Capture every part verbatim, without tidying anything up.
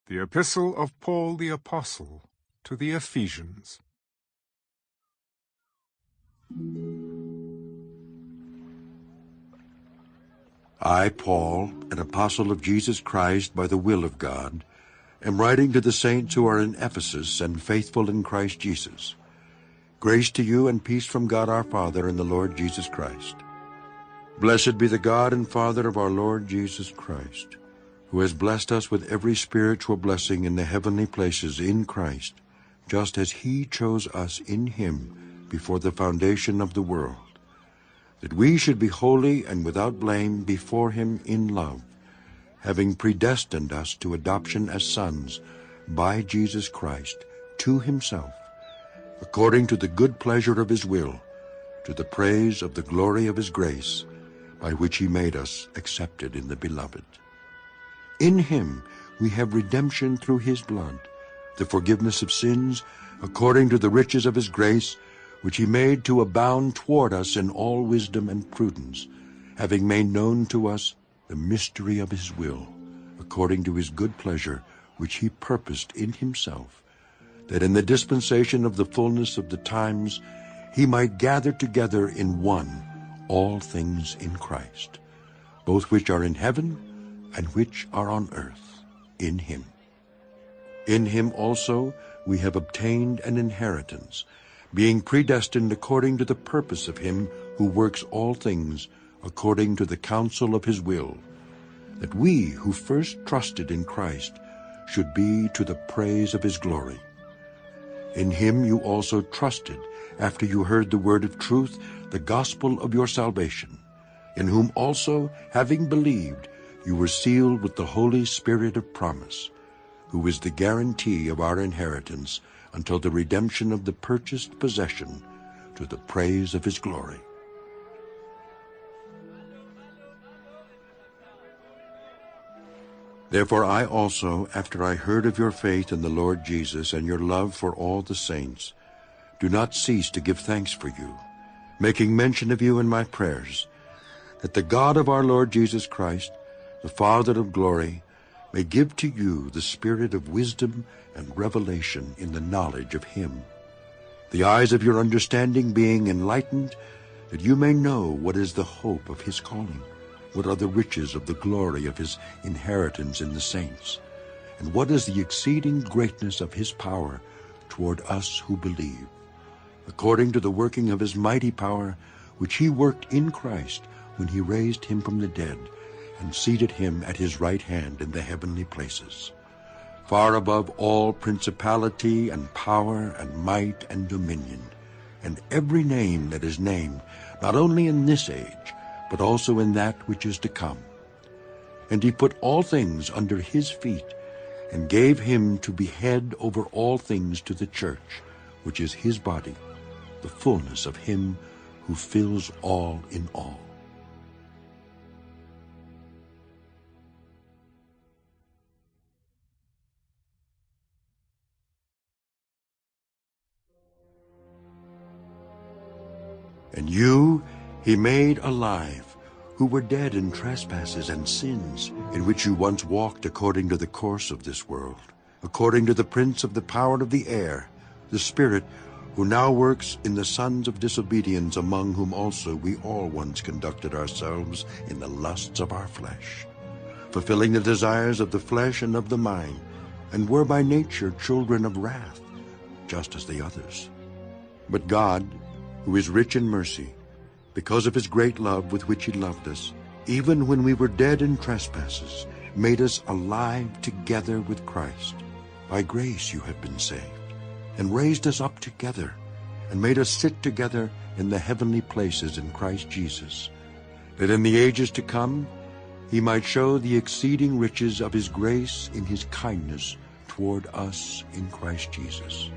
The Epistle of Paul the Apostle to the Ephesians. I, Paul, an apostle of Jesus Christ by the will of God, am writing to the saints who are in Ephesus and faithful in Christ Jesus. Grace to you and peace from God our Father and the Lord Jesus Christ. Blessed be the God and Father of our Lord Jesus Christ, who has blessed us with every spiritual blessing in the heavenly places in Christ, just as he chose us in him before the foundation of the world, that we should be holy and without blame before him in love, having predestined us to adoption as sons by Jesus Christ to himself, according to the good pleasure of his will, to the praise of the glory of his grace, by which he made us accepted in the Beloved. In him we have redemption through his blood, the forgiveness of sins, according to the riches of his grace, which he made to abound toward us in all wisdom and prudence, having made known to us the mystery of his will, according to his good pleasure, which he purposed in himself, that in the dispensation of the fullness of the times he might gather together in one all things in Christ, both which are in heaven and which are on earth, in him. In him also we have obtained an inheritance, being predestined according to the purpose of him who works all things according to the counsel of his will, that we who first trusted in Christ should be to the praise of his glory. In him you also trusted, after you heard the word of truth, the gospel of your salvation, in whom also, having believed, you were sealed with the Holy Spirit of promise, who is the guarantee of our inheritance until the redemption of the purchased possession, to the praise of his glory. Therefore I also, after I heard of your faith in the Lord Jesus and your love for all the saints, do not cease to give thanks for you, making mention of you in my prayers, that the God of our Lord Jesus Christ, the Father of glory, may give to you the spirit of wisdom and revelation in the knowledge of him, the eyes of your understanding being enlightened, that you may know what is the hope of his calling, what are the riches of the glory of his inheritance in the saints, and what is the exceeding greatness of his power toward us who believe, according to the working of his mighty power, which he worked in Christ when he raised him from the dead, and seated him at his right hand in the heavenly places, far above all principality and power and might and dominion, and every name that is named, not only in this age, but also in that which is to come. And he put all things under his feet, and gave him to be head over all things to the church, which is his body, the fullness of him who fills all in all. And you he made alive, who were dead in trespasses and sins, in which you once walked according to the course of this world, according to the prince of the power of the air, the Spirit, who now works in the sons of disobedience, among whom also we all once conducted ourselves in the lusts of our flesh, fulfilling the desires of the flesh and of the mind, and were by nature children of wrath, just as the others. But God, who is rich in mercy, because of his great love with which he loved us, even when we were dead in trespasses, made us alive together with Christ. By grace you have been saved, and raised us up together, and made us sit together in the heavenly places in Christ Jesus, that in the ages to come he might show the exceeding riches of his grace in his kindness toward us in Christ Jesus.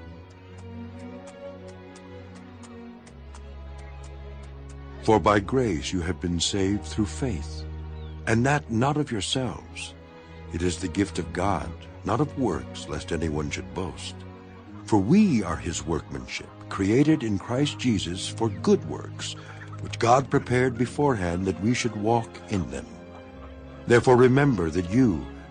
For by grace you have been saved through faith, and that not of yourselves. It is the gift of God, not of works, lest anyone should boast. For we are his workmanship, created in Christ Jesus for good works, which God prepared beforehand that we should walk in them. Therefore remember that you,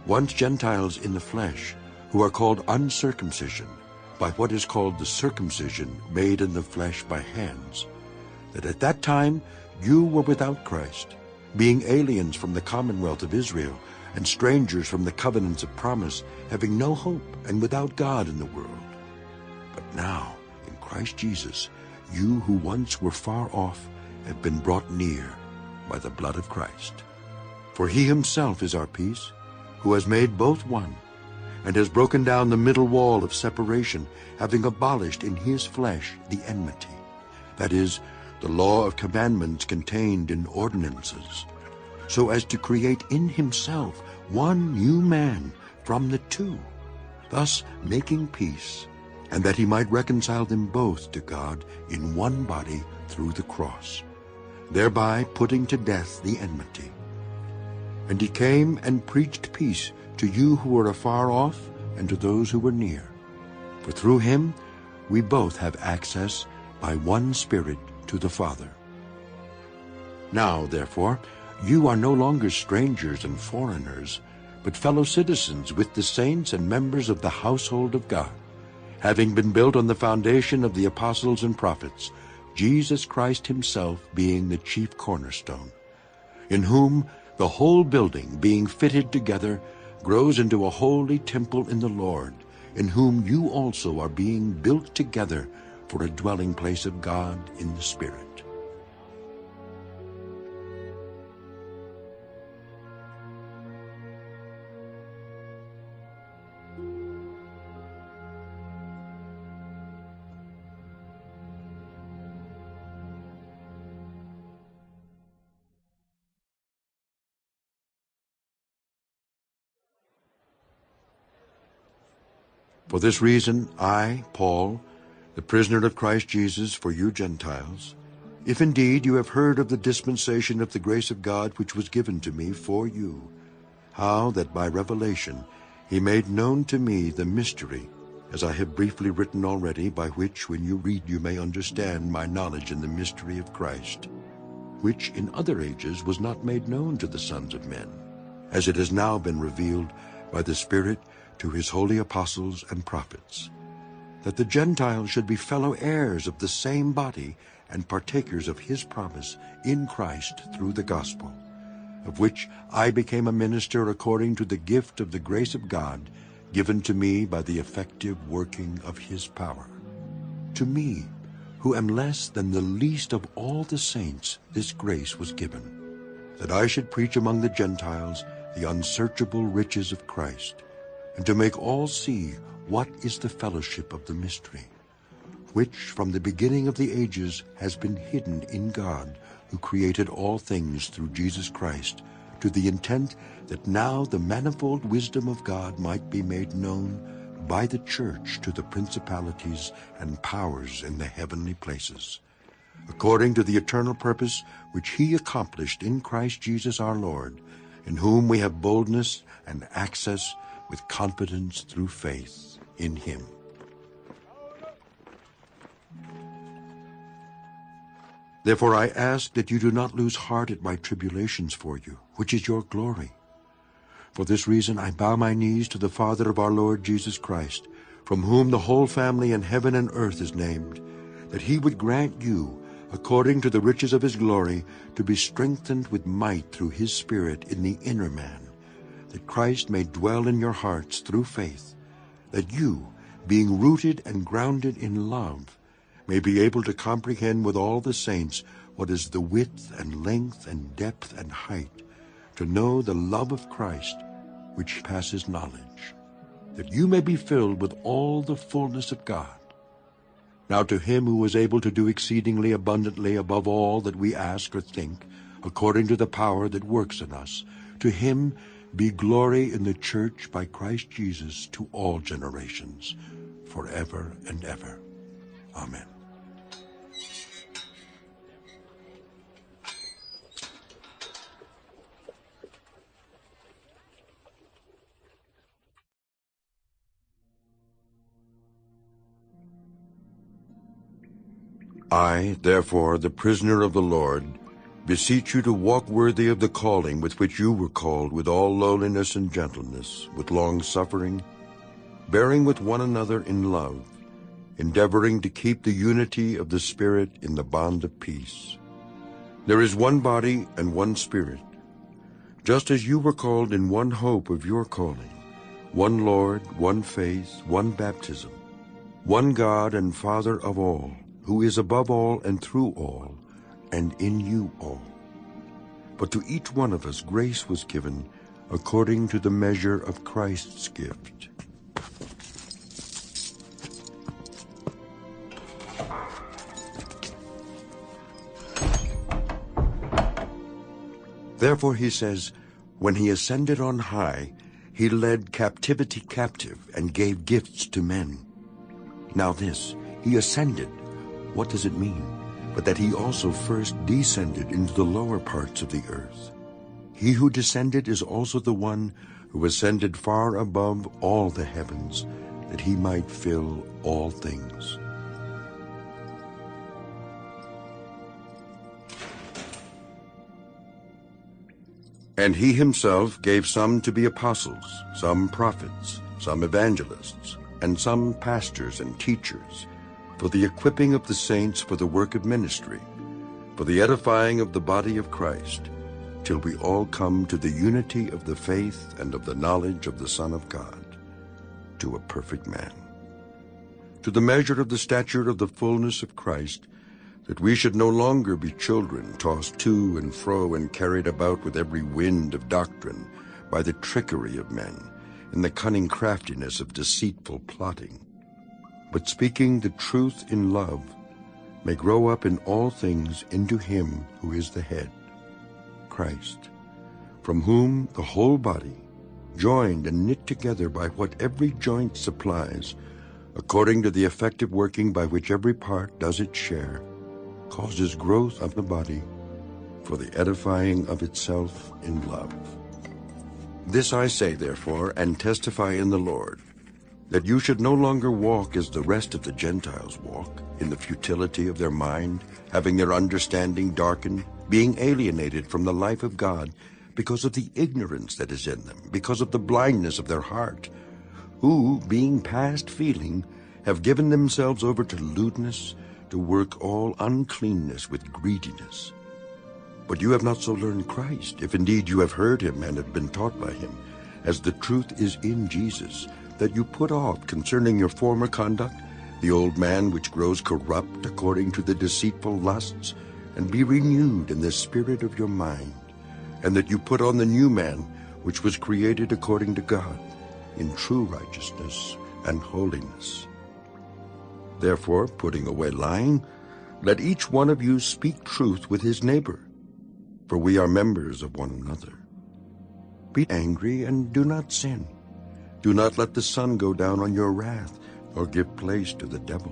once Gentiles in the flesh, who are called uncircumcision, by what is called the circumcision made in the flesh by hands, that at that time you were without Christ, being aliens from the commonwealth of Israel, and strangers from the covenants of promise, having no hope and without God in the world. But now, in Christ Jesus, you who once were far off have been brought near by the blood of Christ. For he himself is our peace, who has made both one, and has broken down the middle wall of separation, having abolished in his flesh the enmity, that is, the law of commandments contained in ordinances, so as to create in himself one new man from the two, thus making peace, and that he might reconcile them both to God in one body through the cross, thereby putting to death the enmity. And he came and preached peace to you who were afar off and to those who were near. For through him we both have access by one Spirit to the Father. Now, therefore, you are no longer strangers and foreigners, but fellow citizens with the saints and members of the household of God, having been built on the foundation of the apostles and prophets, Jesus Christ himself being the chief cornerstone, in whom the whole building, being fitted together, grows into a holy temple in the Lord, in whom you also are being built together for a dwelling place of God in the Spirit. For this reason, I, Paul, the prisoner of Christ Jesus for you Gentiles, if indeed you have heard of the dispensation of the grace of God which was given to me for you, how that by revelation he made known to me the mystery, as I have briefly written already, by which when you read you may understand my knowledge in the mystery of Christ, which in other ages was not made known to the sons of men, as it has now been revealed by the Spirit to his holy apostles and prophets, that the Gentiles should be fellow heirs of the same body and partakers of his promise in Christ through the gospel, of which I became a minister according to the gift of the grace of God given to me by the effective working of his power. To me, who am less than the least of all the saints, this grace was given, that I should preach among the Gentiles the unsearchable riches of Christ, and to make all see what is the fellowship of the mystery, which from the beginning of the ages has been hidden in God, who created all things through Jesus Christ, to the intent that now the manifold wisdom of God might be made known by the church to the principalities and powers in the heavenly places, according to the eternal purpose which he accomplished in Christ Jesus our Lord, in whom we have boldness and access with confidence through faith in him. Therefore I ask that you do not lose heart at my tribulations for you, which is your glory. For this reason I bow my knees to the Father of our Lord Jesus Christ, from whom the whole family in heaven and earth is named, that he would grant you, according to the riches of his glory, to be strengthened with might through his Spirit in the inner man, that Christ may dwell in your hearts through faith, that you, being rooted and grounded in love, may be able to comprehend with all the saints what is the width and length and depth and height, to know the love of Christ, which passes knowledge, that you may be filled with all the fullness of God. Now to him who is able to do exceedingly abundantly above all that we ask or think, according to the power that works in us, to him be glory in the church by Christ Jesus to all generations, forever and ever. Amen. I, therefore, the prisoner of the Lord, beseech you to walk worthy of the calling with which you were called, with all lowliness and gentleness, with long-suffering, bearing with one another in love, endeavoring to keep the unity of the Spirit in the bond of peace. There is one body and one Spirit, just as you were called in one hope of your calling, one Lord, one faith, one baptism, one God and Father of all, who is above all and through all, and in you all. But to each one of us grace was given according to the measure of Christ's gift. Therefore he says, when he ascended on high, he led captivity captive and gave gifts to men. Now this, he ascended, what does it mean? But that he also first descended into the lower parts of the earth. He who descended is also the one who ascended far above all the heavens, that he might fill all things. And he himself gave some to be apostles, some prophets, some evangelists, and some pastors and teachers, for the equipping of the saints for the work of ministry, for the edifying of the body of Christ, till we all come to the unity of the faith and of the knowledge of the Son of God, to a perfect man, to the measure of the stature of the fullness of Christ, that we should no longer be children, tossed to and fro and carried about with every wind of doctrine, by the trickery of men, in the cunning craftiness of deceitful plotting, but speaking the truth in love, may grow up in all things into him who is the head, Christ, from whom the whole body, joined and knit together by what every joint supplies, according to the effective working by which every part does its share, causes growth of the body for the edifying of itself in love. This I say, therefore, and testify in the Lord, that you should no longer walk as the rest of the Gentiles walk, in the futility of their mind, having their understanding darkened, being alienated from the life of God, because of the ignorance that is in them, because of the blindness of their heart, who, being past feeling, have given themselves over to lewdness, to work all uncleanness with greediness. But you have not so learned Christ, if indeed you have heard him and have been taught by him, as the truth is in Jesus, that you put off concerning your former conduct the old man which grows corrupt according to the deceitful lusts, and be renewed in the spirit of your mind, and that you put on the new man which was created according to God, in true righteousness and holiness. Therefore, putting away lying, let each one of you speak truth with his neighbor, for we are members of one another. Be angry and do not sin. Do not let the sun go down on your wrath, or give place to the devil.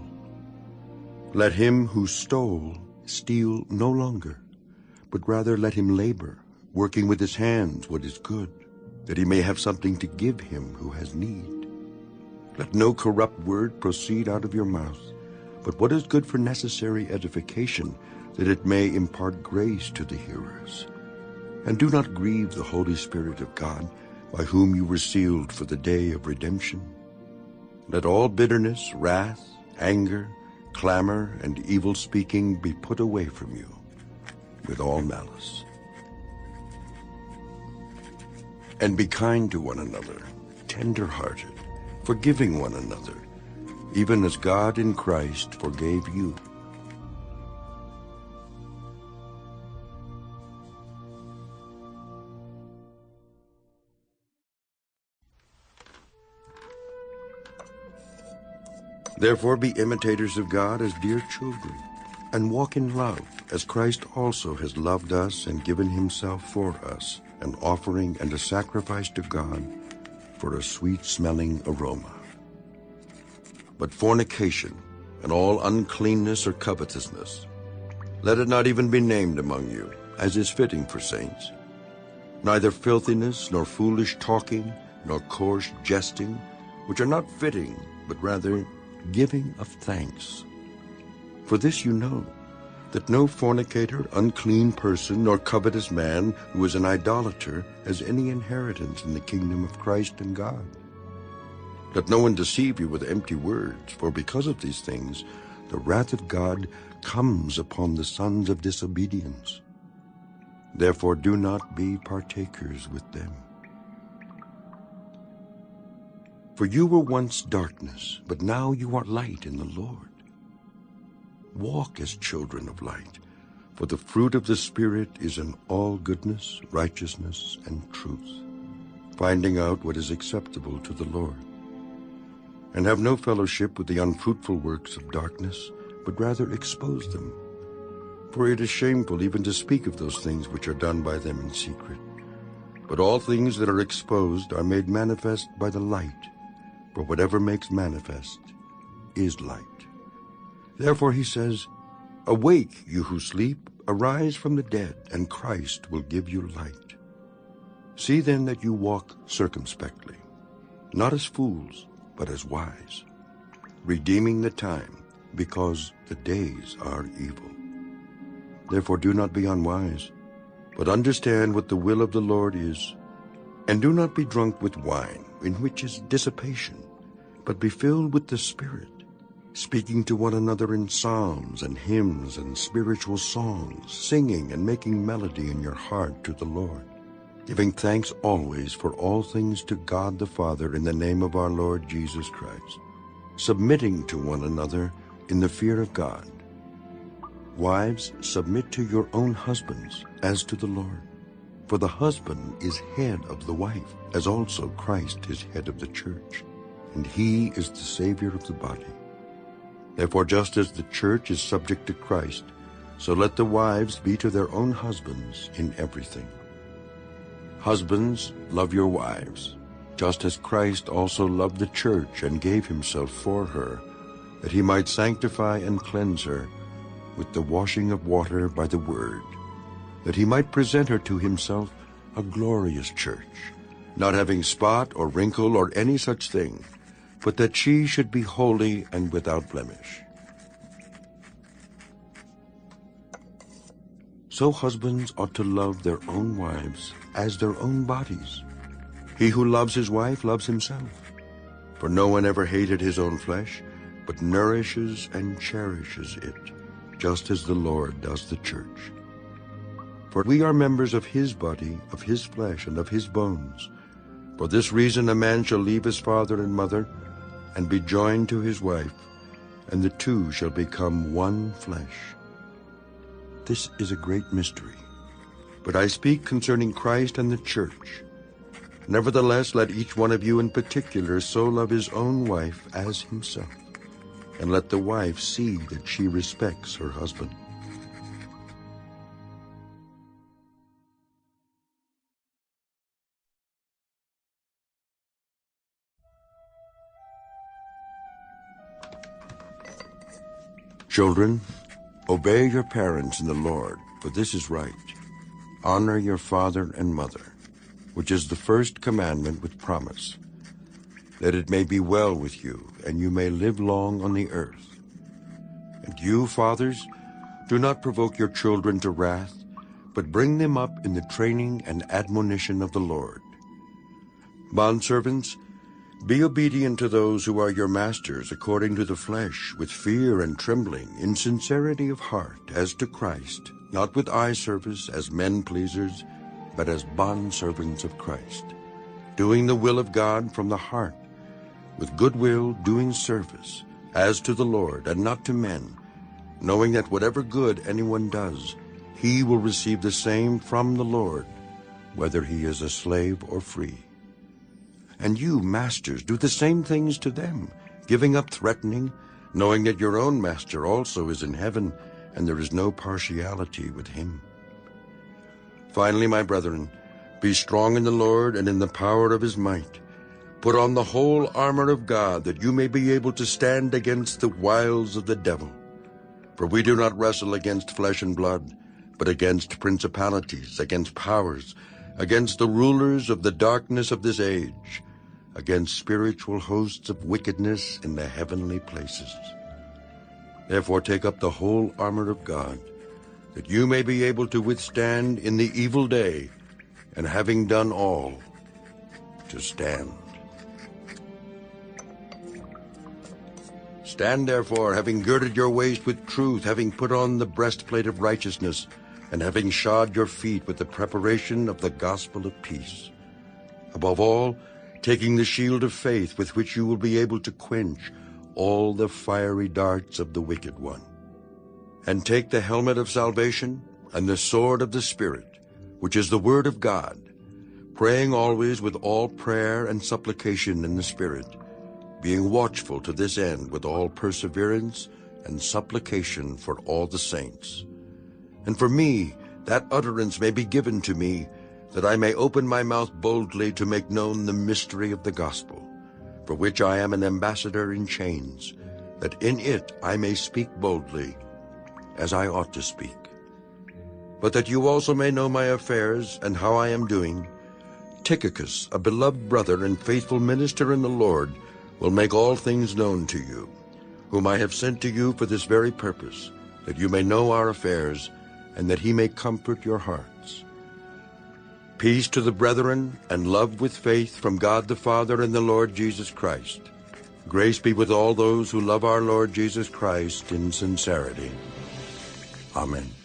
Let him who stole steal no longer, but rather let him labor, working with his hands what is good, that he may have something to give him who has need. Let no corrupt word proceed out of your mouth, but what is good for necessary edification, that it may impart grace to the hearers. And do not grieve the Holy Spirit of God, by whom you were sealed for the day of redemption. Let all bitterness, wrath, anger, clamor, and evil speaking be put away from you, with all malice. And be kind to one another, tender-hearted, forgiving one another, even as God in Christ forgave you. Therefore be imitators of God as dear children, and walk in love, as Christ also has loved us and given himself for us, an offering and a sacrifice to God for a sweet-smelling aroma. But fornication and all uncleanness or covetousness, let it not even be named among you, as is fitting for saints. Neither filthiness, nor foolish talking, nor coarse jesting, which are not fitting, but rather giving of thanks. For this you know, that no fornicator, unclean person, nor covetous man who is an idolater has any inheritance in the kingdom of Christ and God. Let no one deceive you with empty words, for because of these things the wrath of God comes upon the sons of disobedience. Therefore do not be partakers with them. For you were once darkness, but now you are light in the Lord. Walk as children of light, for the fruit of the Spirit is in all goodness, righteousness, and truth, finding out what is acceptable to the Lord. And have no fellowship with the unfruitful works of darkness, but rather expose them. For it is shameful even to speak of those things which are done by them in secret. But all things that are exposed are made manifest by the light, for whatever makes manifest is light. Therefore he says, Awake, you who sleep, arise from the dead, and Christ will give you light. See then that you walk circumspectly, not as fools, but as wise, redeeming the time, because the days are evil. Therefore do not be unwise, but understand what the will of the Lord is. And do not be drunk with wine, in which is dissipation, but be filled with the Spirit, speaking to one another in psalms and hymns and spiritual songs, singing and making melody in your heart to the Lord, giving thanks always for all things to God the Father in the name of our Lord Jesus Christ, submitting to one another in the fear of God. Wives, submit to your own husbands as to the Lord. For the husband is head of the wife, as also Christ is head of the church, and he is the Savior of the body. Therefore, just as the church is subject to Christ, so let the wives be to their own husbands in everything. Husbands, love your wives, just as Christ also loved the church and gave himself for her, that he might sanctify and cleanse her with the washing of water by the word, that he might present her to himself a glorious church, not having spot or wrinkle or any such thing, but that she should be holy and without blemish. So husbands ought to love their own wives as their own bodies. He who loves his wife loves himself. For no one ever hated his own flesh, but nourishes and cherishes it, just as the Lord does the church. For we are members of his body, of his flesh, and of his bones. For this reason a man shall leave his father and mother, and be joined to his wife, and the two shall become one flesh. This is a great mystery, but I speak concerning Christ and the church. Nevertheless, let each one of you in particular so love his own wife as himself, and let the wife see that she respects her husband. Children, obey your parents in the Lord, for this is right. Honor your father and mother, which is the first commandment with promise, that it may be well with you, and you may live long on the earth. And you, fathers, do not provoke your children to wrath, but bring them up in the training and admonition of the Lord. Bondservants, be obedient to those who are your masters according to the flesh, with fear and trembling, in sincerity of heart, as to Christ, not with eye service as men-pleasers, but as bondservants of Christ, doing the will of God from the heart, with good will doing service, as to the Lord and not to men, knowing that whatever good anyone does, he will receive the same from the Lord, whether he is a slave or free. And you, masters, do the same things to them, giving up threatening, knowing that your own master also is in heaven, and there is no partiality with him. Finally, my brethren, be strong in the Lord and in the power of his might. Put on the whole armor of God, that you may be able to stand against the wiles of the devil. For we do not wrestle against flesh and blood, but against principalities, against powers, against the rulers of the darkness of this age, against spiritual hosts of wickedness in the heavenly places. Therefore take up the whole armor of God, that you may be able to withstand in the evil day, and having done all, to stand. Stand therefore, having girded your waist with truth, having put on the breastplate of righteousness, and having shod your feet with the preparation of the gospel of peace. Above all, taking the shield of faith, with which you will be able to quench all the fiery darts of the wicked one. And take the helmet of salvation and the sword of the Spirit, which is the word of God, praying always with all prayer and supplication in the Spirit, being watchful to this end with all perseverance and supplication for all the saints. And for me, that utterance may be given to me, that I may open my mouth boldly to make known the mystery of the gospel, for which I am an ambassador in chains, that in it I may speak boldly, as I ought to speak. But that you also may know my affairs and how I am doing, Tychicus, a beloved brother and faithful minister in the Lord, will make all things known to you, whom I have sent to you for this very purpose, that you may know our affairs, and that he may comfort your hearts. Peace to the brethren, and love with faith from God the Father and the Lord Jesus Christ. Grace be with all those who love our Lord Jesus Christ in sincerity. Amen.